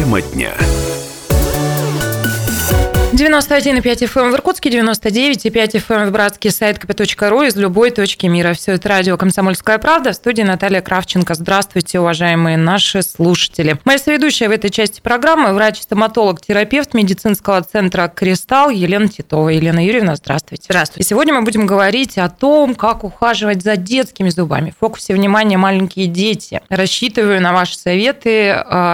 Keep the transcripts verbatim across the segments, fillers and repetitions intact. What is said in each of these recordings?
Тема дня. девяносто один и пять эф эм в Иркутске, девяносто девять и пять эф эм в Братске, сайт ка пэ точка ру из любой точки мира. Все это радио «Комсомольская правда». В студии Наталья Кравченко. Здравствуйте, уважаемые наши слушатели. Моя соведущая в этой части программы – врач-стоматолог, терапевт медицинского центра «Кристалл» Елена Титова. Елена Юрьевна, здравствуйте. Здравствуйте. И сегодня мы будем говорить о том, как ухаживать за детскими зубами. В фокусе внимания маленькие дети. Рассчитываю на ваши советы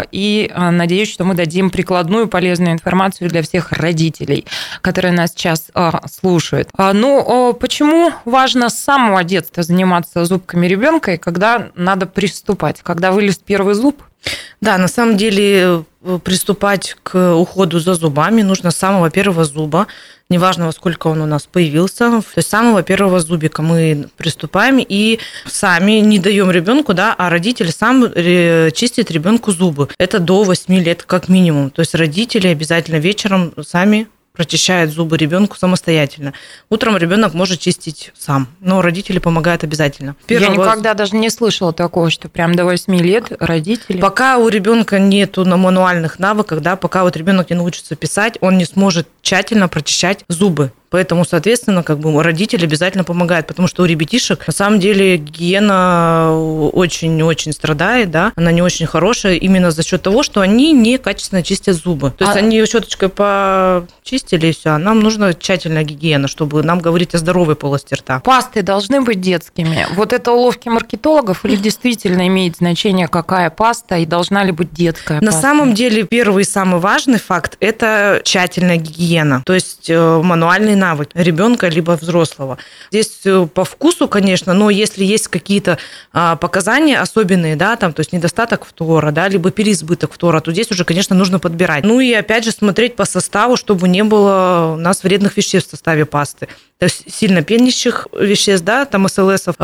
и надеюсь, что мы дадим прикладную полезную информацию для всех родителей, которые нас сейчас а, слушают. А, ну, почему важно с самого детства заниматься зубками ребенка и когда надо приступать? Когда вылез первый зуб? Да, на самом деле приступать к уходу за зубами нужно с самого первого зуба, неважно, во сколько он у нас появился. То есть с самого первого зубика мы приступаем и сами не даем ребенку, да, а родитель сам чистит ребенку зубы. Это до восьми лет как минимум. То есть родители обязательно вечером сами прочищает зубы ребенку самостоятельно. Утром ребенок может чистить сам, но родители помогают обязательно. Первого... Я никогда даже не слышала такого, что прям до восьми лет родители. Пока у ребенка нету на мануальных навыках, да, пока вот ребенок не научится писать, он не сможет тщательно прочищать зубы. Поэтому, соответственно, как бы родители обязательно помогают, потому что у ребятишек на самом деле гигиена очень-очень страдает, да, она не очень хорошая именно за счет того, что они некачественно чистят зубы. То есть а... они щеточкой почистили и все. Нам нужна тщательная гигиена, чтобы нам говорить о здоровой полости рта. Пасты должны быть детскими. Вот это уловки маркетологов или действительно имеет значение, какая паста и должна ли быть детская на паста? На самом деле первый и самый важный факт – это тщательная гигиена, то есть мануальный навык ребенка либо взрослого. Здесь по вкусу, конечно, но если есть какие-то показания особенные, да, там, то есть недостаток фтора, да, либо переизбыток фтора, то здесь уже, конечно, нужно подбирать. Ну и опять же смотреть по составу, чтобы не было у нас вредных веществ в составе пасты. То есть сильно пенящих веществ, да, там эс эл эсов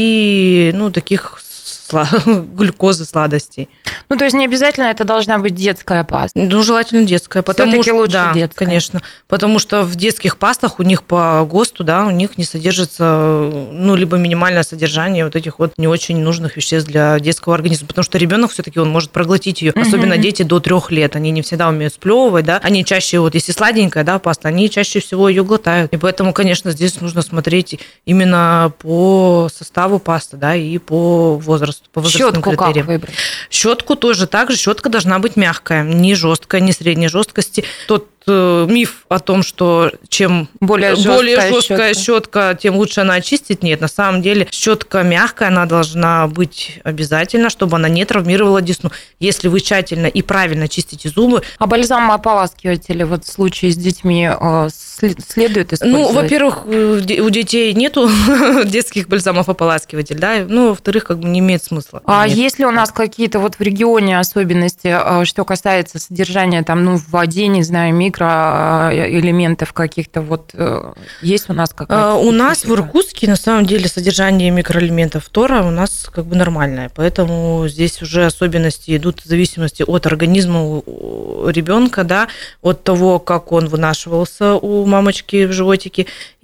и, ну, таких глюкозы, сладостей. Ну, то есть не обязательно это должна быть детская паста? Ну, желательно детская. Потому Всё-таки что, лучше да, детская. Конечно. Потому что в детских пастах у них по ГОСТу, да, у них не содержится, ну, либо минимальное содержание вот этих вот не очень нужных веществ для детского организма. Потому что ребенок все-таки он может проглотить ее. Uh-huh. Особенно дети до трех лет. Они не всегда умеют сплевывать, да. Они чаще, вот если сладенькая, да, паста, они чаще всего ее глотают. И поэтому, конечно, здесь нужно смотреть именно по составу пасты, да, и по возрасту. По Щетку как выбрать? Щетку тоже так же. Щетка должна быть мягкая, не жесткая, не средней жесткости. Тот миф о том, что чем более жесткая, более жесткая щетка. щетка, тем лучше она очистит. Нет, на самом деле щетка мягкая, она должна быть обязательно, чтобы она не травмировала десну. Если вы тщательно и правильно чистите зубы. А бальзамоополаскиватели вот в случае с детьми следует использовать? Ну, во-первых, у детей нету детских бальзамов-ополаскивателей, да, ну, во-вторых, как бы не имеет смысла. А Нет. есть ли у нас какие-то вот в регионе особенности, что касается содержания там, ну, в воде, не знаю, микроэлементов каких-то, вот есть у нас какая-то? У нас в Иркутске, на самом деле, содержание микроэлементов фтора у нас как бы нормальное, поэтому здесь уже особенности идут в зависимости от организма ребенка, да, от того, как он вынашивался у мамочки в животике,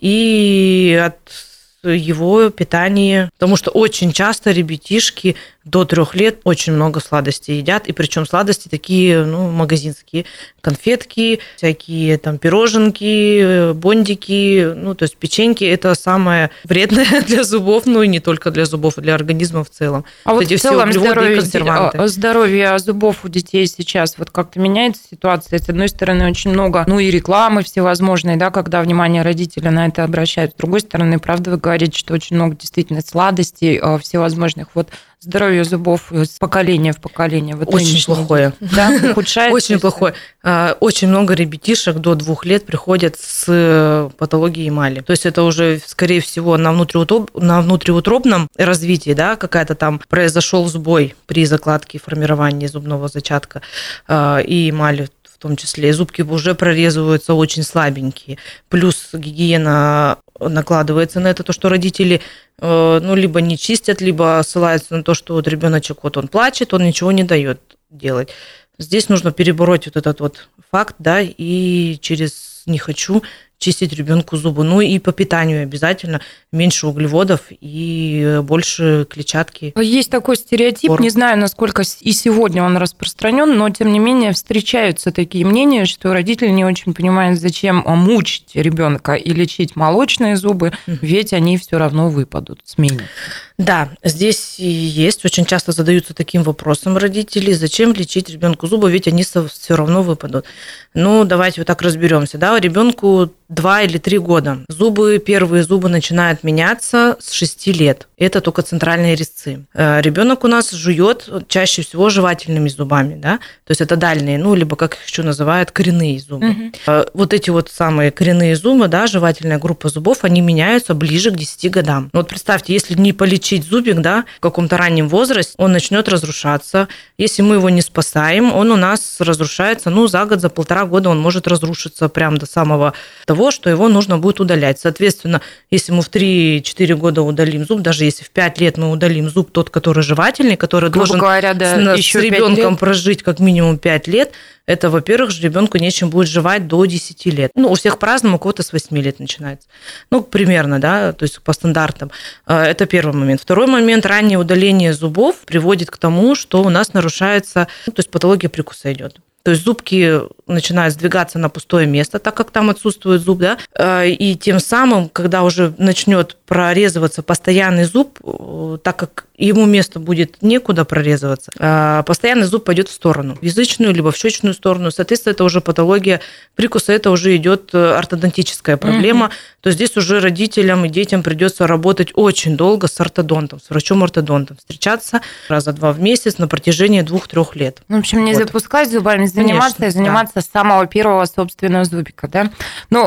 и от его питания, потому что очень часто ребятишки до трех лет очень много сладостей едят, и причем сладости такие, ну, магазинские, конфетки, всякие там пироженки, бондики, ну, то есть печеньки, это самое вредное для зубов, ну, и не только для зубов, а для организма в целом. А вот, вот в целом здоровье, здоровье зубов у детей сейчас вот как-то меняется ситуация. С одной стороны, очень много, ну, и рекламы всевозможной, да, когда внимание родителя на это обращают. С другой стороны, правда, вы говорите, что очень много действительно сладостей всевозможных. Вот здоровье зубов из поколения в поколение. Вот очень плохое. Да, ухудшается. Очень плохое. Очень много ребятишек до двух лет приходят с патологией эмали. То есть это уже, скорее всего, на внутриутробном развитии, да, какая-то там произошел сбой при закладке и формировании зубного зачатка и эмали. В том числе зубки уже прорезываются очень слабенькие. Плюс гигиена накладывается на это, то, что родители ну, либо не чистят, либо ссылаются на то, что вот ребеночек вот он плачет, он ничего не дает делать. Здесь нужно перебороть вот этот вот факт, да, и через не хочу, чистить ребенку зубы. Ну и по питанию обязательно меньше углеводов и больше клетчатки. Есть такой стереотип, Форм. Не знаю, насколько и сегодня он распространен, но тем не менее встречаются такие мнения, что родители не очень понимают, зачем мучить ребенка и лечить молочные зубы, ведь они все равно выпадут, сменятся. Да, здесь и есть. Очень часто задаются таким вопросом родители, зачем лечить ребенку зубы, ведь они все равно выпадут. Ну, давайте вот так разберемся. Да, ребенку два или три года. Зубы, первые зубы начинают меняться с шести лет. Это только центральные резцы. Ребенок у нас жует чаще всего жевательными зубами, да, то есть это дальние, ну, либо, как их еще называют, коренные зубы. Угу. Вот эти вот самые коренные зубы, да, жевательная группа зубов, они меняются ближе к десяти годам. Вот представьте, если не полечить зубик, да, в каком-то раннем возрасте, он начнет разрушаться. Если мы его не спасаем, он у нас разрушается, ну, за год, за полтора года он может разрушиться прям до самого того, что его нужно будет удалять. Соответственно, если мы в три-четыре года удалим зуб, даже если в пять лет мы удалим зуб, тот, который жевательный, который Грубо должен говоря, да, с, с ребенком прожить как минимум пять лет, это, во-первых, же ребенку нечем будет жевать до десяти лет. Ну, у всех по-разному, у кого-то с восьми лет начинается. Ну, примерно, да, то есть по стандартам. Это первый момент. Второй момент, раннее удаление зубов приводит к тому, что у нас нарушается, ну, то есть патология прикуса идет. То есть зубки начинают сдвигаться на пустое место, так как там отсутствует зуб, да, и тем самым, когда уже начнет прорезываться постоянный зуб, так как ему место будет некуда прорезываться, постоянный зуб пойдет в сторону, в язычную либо в щечную сторону. Соответственно, это уже патология прикуса, это уже идет ортодонтическая проблема. Mm-hmm. То есть здесь уже родителям и детям придется работать очень долго с ортодонтом, с врачом-ортодонтом, встречаться раза два в месяц на протяжении двух-трех лет. В общем, не вот. запускать зубами, заниматься Конечно, и заниматься да. с самого первого собственного зубика, да? Ну,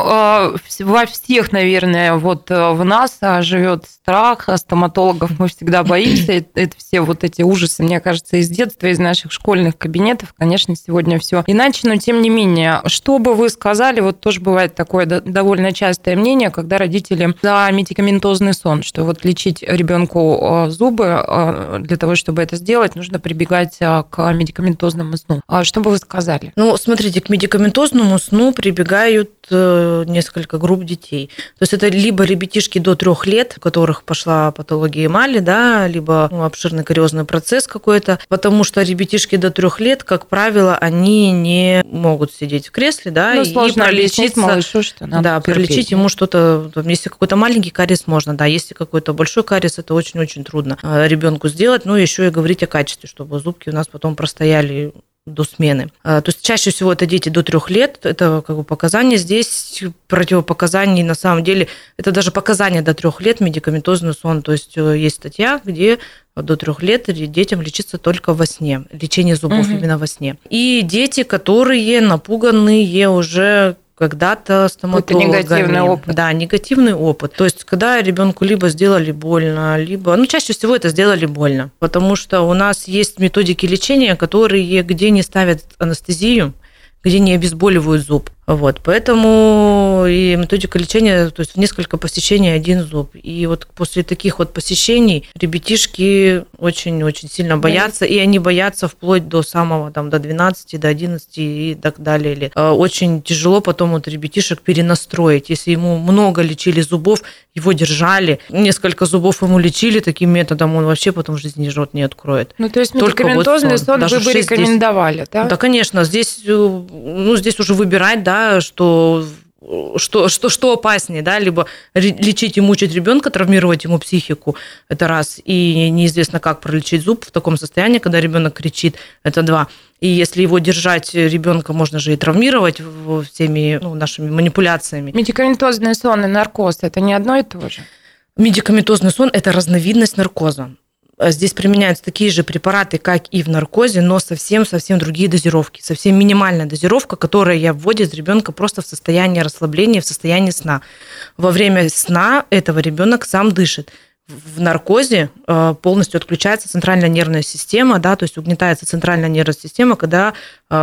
во всех, наверное, вот в нас живет страх стоматологов, мы всегда боимся. Это все вот эти ужасы, мне кажется, из детства, из наших школьных кабинетов. Конечно, сегодня все иначе, но тем не менее, что бы вы сказали, вот тоже бывает такое довольно частое мнение, когда родители за медикаментозный сон, что вот лечить ребенку зубы, для того, чтобы это сделать, нужно прибегать к медикаментозному сну. Что бы вы сказали? Ну, смотрите, к медикаментозному сну прибегают несколько групп детей. То есть это либо ребятишки до трех лет, у которых пошла патология эмали, да, либо ну, обширный кариозный процесс какой-то, потому что ребятишки до трех лет, как правило, они не могут сидеть в кресле, да, ну, и пролечить малышу, что надо да, терпеть. Пролечить ему что-то, если какой-то маленький кариес можно, да, если какой-то большой кариес, это очень-очень трудно ребенку сделать, но еще и говорить о качестве, чтобы зубки у нас потом простояли до смены. То есть чаще всего это дети до трех лет, это как бы показания. Здесь противопоказаний на самом деле, это даже показания до трех лет медикаментозный сон. То есть есть статья, где до трех лет детям лечиться только во сне, лечение зубов угу. именно во сне. И дети, которые напуганные уже когда-то стоматологами. Это негативный опыт. Да, негативный опыт. То есть, когда ребенку либо сделали больно, либо... Ну, чаще всего это сделали больно, потому что у нас есть методики лечения, которые где не ставят анестезию, где не обезболивают зуб. Вот, поэтому и методика лечения, то есть в несколько посещений один зуб. И вот после таких вот посещений ребятишки очень-очень сильно боятся, и они боятся вплоть до самого, там, до двенадцати, до одиннадцати и так далее. Очень тяжело потом вот ребятишек перенастроить. Если ему много лечили зубов, его держали, несколько зубов ему лечили таким методом, он вообще потом в жизни рот не откроет. Ну, то есть медикаментозный вот сон, сон вы бы рекомендовали, да? Да, конечно. Здесь, ну, здесь уже выбирать, да, что, что, что, что опаснее, да, либо лечить и мучить ребенка, травмировать ему психику, это раз, и неизвестно, как пролечить зуб в таком состоянии, когда ребенок кричит, это два. И если его держать ребенка, можно же и травмировать всеми ну, нашими манипуляциями. Медикаментозный сон и наркоз – это не одно и то же? Медикаментозный сон – это разновидность наркоза. Здесь применяются такие же препараты, как и в наркозе, но совсем-совсем другие дозировки. Совсем минимальная дозировка, которая вводит ребенка просто в состояние расслабления, в состояние сна. Во время сна этого ребенок сам дышит. В наркозе полностью отключается центральная нервная система, да, то есть угнетается центральная нервная система, когда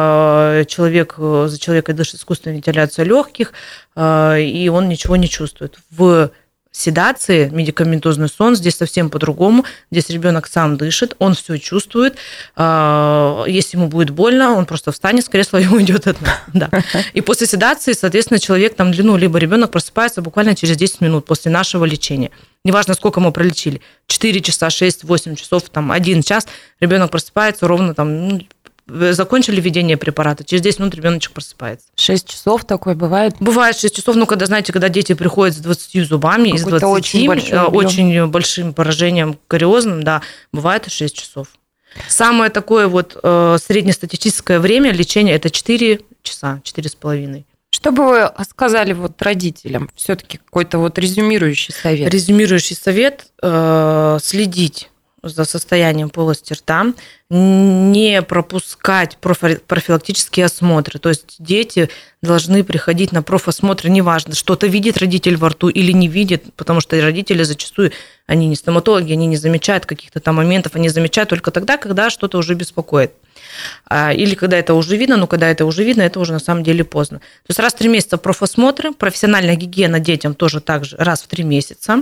человек, за человека дышит искусственная вентиляция легких, и он ничего не чувствует. В седации, медикаментозный сон, здесь совсем по-другому. Здесь ребенок сам дышит, он все чувствует. Если ему будет больно, он просто встанет с кресла и уйдет от нас. Да. И после седации, соответственно, человек там длину, либо ребенок просыпается буквально через десять минут после нашего лечения. Неважно, сколько мы пролечили, четыре часа, шесть, восемь часов, там, один час, ребенок просыпается ровно там, ну, закончили введение препарата, через десять минут ребеночек просыпается. шесть часов такое бывает? Бывает шесть часов, ну, когда, знаете, когда дети приходят с двадцатью зубами, из двадцати, очень, очень большим поражением кариозным, да, бывает и шесть часов. Самое такое вот э, среднестатистическое время лечения – это четыре часа, четыре с половиной. Что бы вы сказали вот родителям? Все-таки какой-то вот резюмирующий совет. Резюмирующий совет э, – следить за состоянием полости рта, не пропускать профилактические осмотры. То есть дети должны приходить на профосмотры, неважно, что-то видит родитель во рту или не видит, потому что родители зачастую, они не стоматологи, они не замечают каких-то там моментов, они замечают только тогда, когда что-то уже беспокоит. Или когда это уже видно, но когда это уже видно, это уже на самом деле поздно. То есть раз в три месяца профосмотры, профессиональная гигиена детям тоже так же раз в три месяца,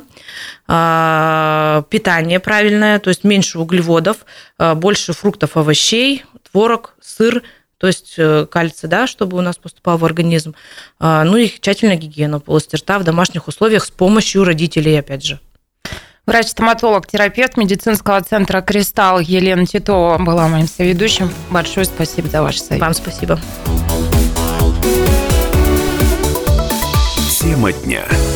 питание правильное, то есть меньше углеводов, больше фруктов, овощей, творог, сыр, то есть кальций, да, чтобы у нас поступал в организм. Ну и тщательная гигиена полости рта в домашних условиях с помощью родителей, опять же. Врач-стоматолог, терапевт медицинского центра «Кристалл» Елена Титова была моим соведущим. Большое спасибо за ваш совет. Вам спасибо. Тема дня.